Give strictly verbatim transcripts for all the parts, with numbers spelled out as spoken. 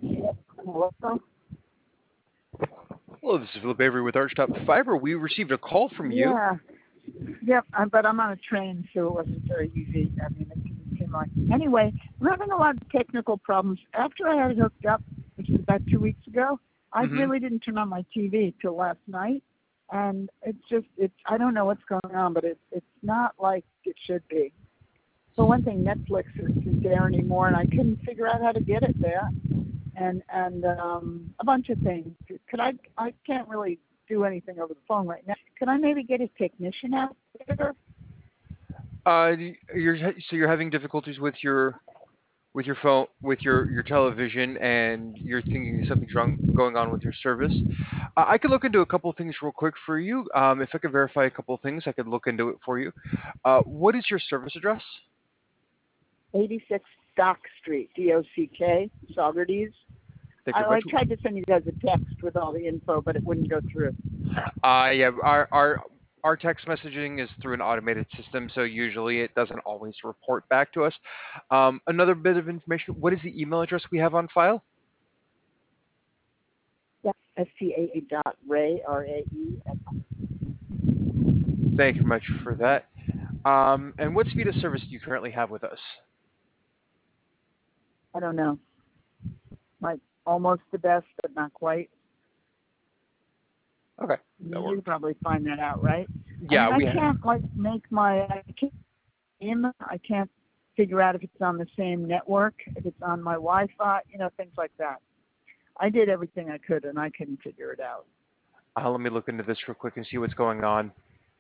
Hello? Hello, this is Philip Avery with Archtop Fiber. We received a call from you. Yeah. Yep, uh, but I'm on a train, so it wasn't very easy. I mean, it didn't seem like... Anyway, I'm having a lot of technical problems. After I had it hooked up, which was about two weeks ago, I Mm-hmm. really didn't turn on my T V till last night. And it's just, it's, I don't know what's going on, but it's it's not like it should be. For one thing, Netflix isn't there anymore, and I couldn't figure out how to get it there. And and um, a bunch of things. Could I? I can't really do anything over the phone right now. Could I maybe get a technician out there? Uh, you're so you're having difficulties with your with your phone with your your television, and you're thinking something's wrong going on with your service. Uh, I could look into a couple of things real quick for you. Um, if I could verify a couple of things, I could look into it for you. Uh, what is your service address? eighty-six Dock Street, D O C K, Saugerties. Thank I, you I very much. tried to send you guys a text with all the info, but it wouldn't go through. Uh, yeah, our our our text messaging is through an automated system, so usually it doesn't always report back to us. Um, another bit of information: what is the email address we have on file? Yeah, S T A A dot Ray, R A E. Thank you very much for that. Um, and what speed of service do you currently have with us? I don't know. Like almost the best, but not quite. Okay, that You works. could probably find that out, right? I Yeah, mean, I we have. can't like make my I can't name. I can't figure out if it's on the same network, if it's on my Wi-Fi, you know, things like that. I did everything I could, and I couldn't figure it out. Uh, let me look into this real quick and see what's going on.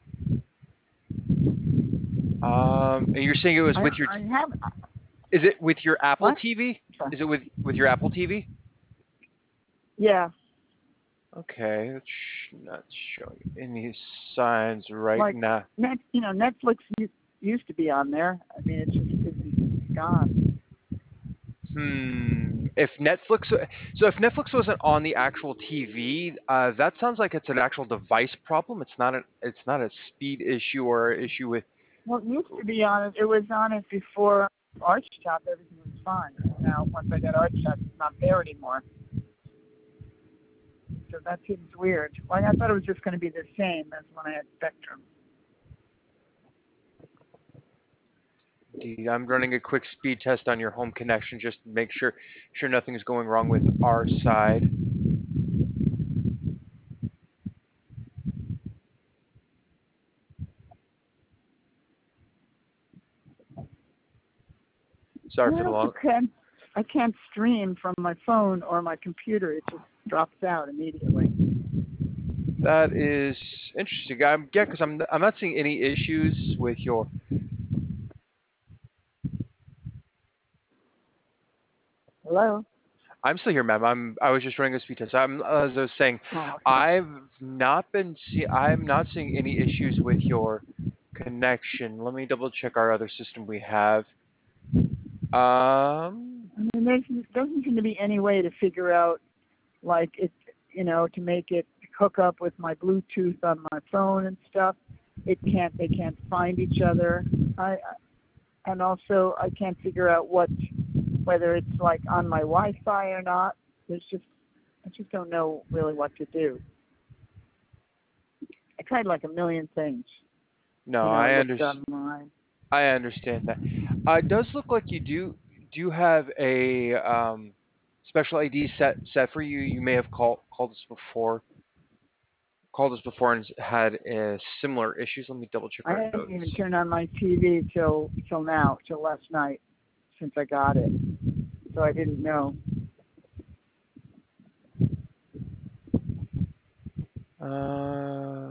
Um, and you're saying it was I with your? I have Is it with your Apple what? T V? Is it with with your Apple T V? Yeah, Okay, it's not showing any signs right like now. net, you know, Netflix used, used to be on there. I mean, it's just it's gone. Hmm. If Netflix, so if Netflix wasn't on the actual T V, uh, that sounds like it's an actual device problem. It's not a, it's not a speed issue or an issue with. Well, it used to be on it. It was on it before Archtop. Everything was fine. Now, once I got Archtop, it's not there anymore. So that seems weird. Like, I thought it was just going to be the same as when I had Spectrum. I'm running a quick speed test on your home connection just to make sure sure nothing's going wrong with our side. Sorry And for I the also long. can't, I can't stream from my phone or my computer. It just drops out immediately. That is interesting. I'm yeah, because I'm I'm not seeing any issues with your. Hello? I'm still here, ma'am. I'm. I was just running a speed test. I'm. As I was saying, Oh, okay. I've not been see. I'm not seeing any issues with your connection. Let me double check our other system we have. Um. I mean, there doesn't seem to be any way to figure out, like, it, you know, to make it hook up with my Bluetooth on my phone and stuff. It can't. They can't find each other. I, and also I can't figure out what, whether it's like on my Wi-Fi or not. There's just, I just don't know really what to do. I tried like a million things. No, You know, I I looked understand. online. I understand that. Uh, it does look like you do do have a um, special I D set set for you. You may have called called us before called us before and had uh, similar issues. Let me double check I our haven't notes. even turned on my T V till till now, till last night, since I got it. So I didn't know. Uh,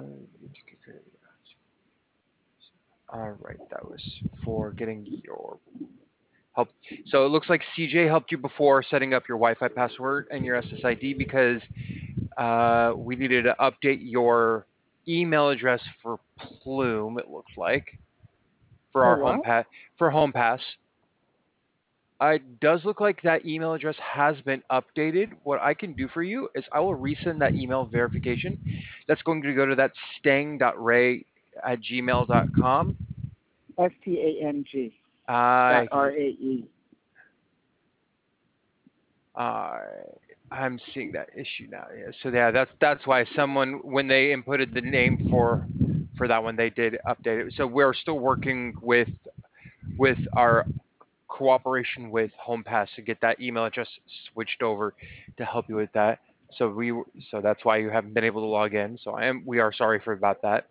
all right, that was for getting your help. So it looks like C J helped you before setting up your Wi-Fi password and your S S I D because uh, we needed to update your email address for Plume. It looks like for For our home what? pass for home pass. Uh, it does look like that email address has been updated. What I can do for you is I will resend that email verification. That's going to go to that stang dot ray at gmail dot com. S T A N G Uh, dot R A E. Uh, I'm seeing that issue now. Yeah. So yeah, that's that's why someone when they inputted the name for for that one, they did update it. So we're still working with with our cooperation with HomePass to get that email address switched over to help you with that. So we so that's why you haven't been able to log in. So I am we are sorry for about that.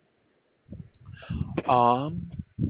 Um,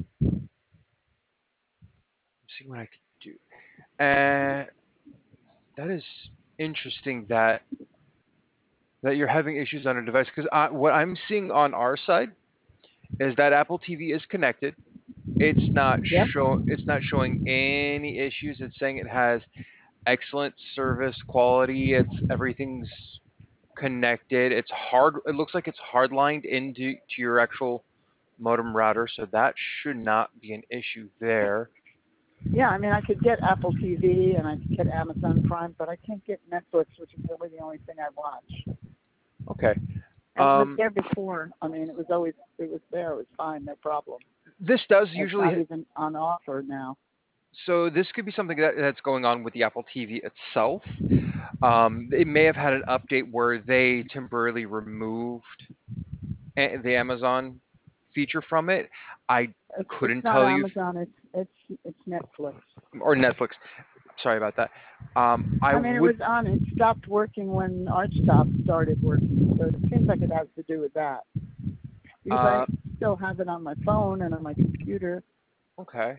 see what I can do. And that is interesting that that you're having issues on a device because what I'm seeing on our side is that Apple T V is connected. It's not Yep. show it's not showing any issues. It's saying it has excellent service quality. It's everything's connected. It's hard. It looks like it's hardlined into to your actual modem router, so that should not be an issue there. Yeah, I mean, I could get Apple T V and I could get Amazon Prime, but I can't get Netflix, which is really the only thing I watch. Okay. And it was Um, there before. I mean, it was always it was there. It was fine, no problem. this does It's usually not even on offer now. so this could be something that, that's going on with the Apple T V itself. Um, it may have had an update where they temporarily removed a- the Amazon feature from it. I It's it's couldn't not tell you, if, Amazon. It's it's it's Netflix. or Netflix. Sorry about that. Um, I I mean, it was would. on. It stopped working when ArchStop started working, so it seems like it has to do with that. Because I Uh, still have it on my phone and on my computer. okay.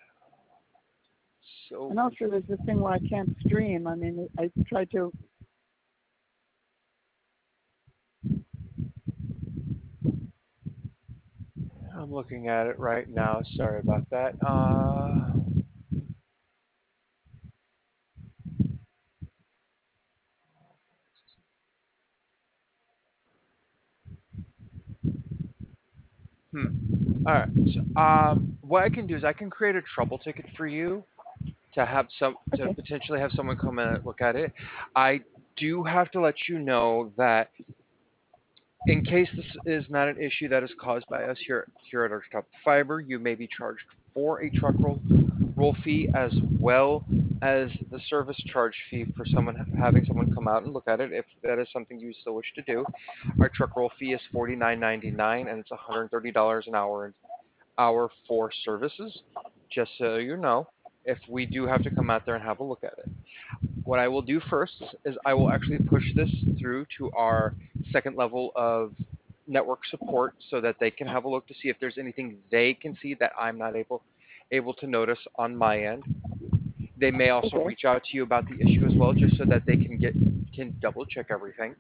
So And also, there's this thing where I can't stream. I mean, I tried to. I'm looking at it right now. Sorry about that. Uh, hmm. All right. So, um, what I can do is I can create a trouble ticket for you to have some to Okay. potentially have someone come in and look at it. I do have to let you know that in case this is not an issue that is caused by us here here at Archtop Fiber, you may be charged for a truck roll roll fee as well as the service charge fee for someone having someone come out and look at it. If that is something you still wish to do, our truck roll fee is forty nine ninety nine, and it's one hundred thirty dollars an hour hour for services. Just so you know, if we do have to come out there and have a look at it. What I will do first is I will actually push this through to our second level of network support so that they can have a look to see if there's anything they can see that I'm not able able to notice on my end. They may also Okay. reach out to you about the issue as well, just so that they can get can double check everything.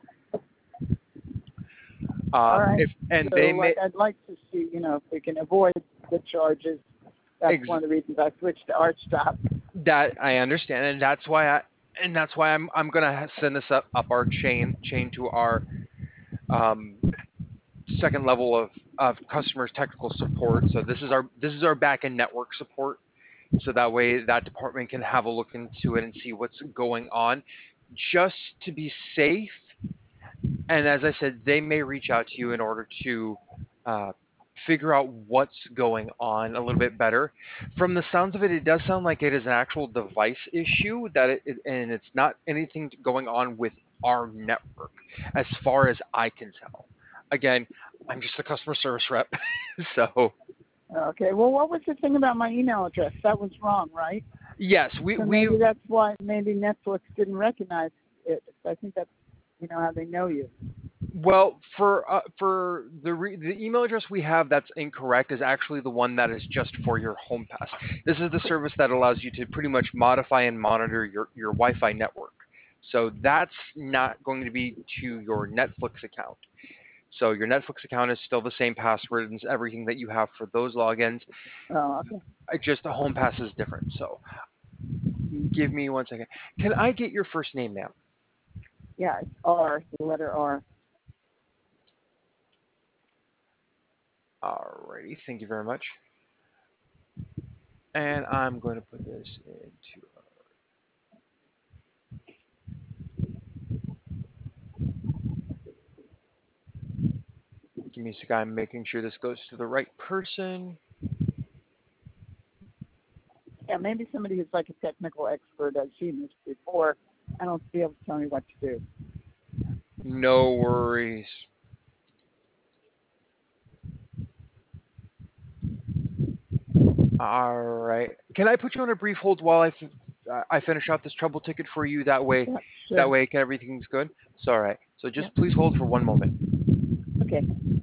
All Um, right. if and So, they may like, I'd like to see, you know, if we can avoid the charges. That's ex- one of the reasons I switched to ArchStop. that I understand, and that's why I and that's why I'm I'm gonna send this up up our chain chain to our um, second level of of customers technical support. So this is our this is our back end network support. So that way that department can have a look into it and see what's going on, just to be safe. And as I said, they may reach out to you in order to uh, figure out what's going on a little bit better. From the sounds of it, it does sound like it is an actual device issue that it, it and it's not anything going on with our network, as far as I can tell. Again, I'm just a customer service rep, so Okay. Well, what was the thing about my email address? That was wrong, right? yes, we So we maybe that's why maybe Netflix didn't recognize it. I think that's, you know, how they know you. well for uh, for the re- the email address we have that's incorrect is actually the one that is just for your home pass. This is the service that allows you to pretty much modify and monitor your your Wi-Fi network. So that's not going to be to your Netflix account. So your Netflix account is still the same password and everything that you have for those logins. Oh, okay. I just the home pass is different. So give me one second. Can I get your first name, ma'am? Yeah, it's R, the letter R. Alrighty, thank you very much. And I'm going to put this into. Give me a second. I'm making sure this goes to the right person. Yeah, maybe somebody who's like a technical expert has seen this before I don't be able to tell me what to do. No worries. All right. Can I put you on a brief hold while I, f- uh, I finish out this trouble ticket for you? That way, Yeah, that sure. way, everything's good. It's all right. So Yeah. just please hold for one moment. Okay.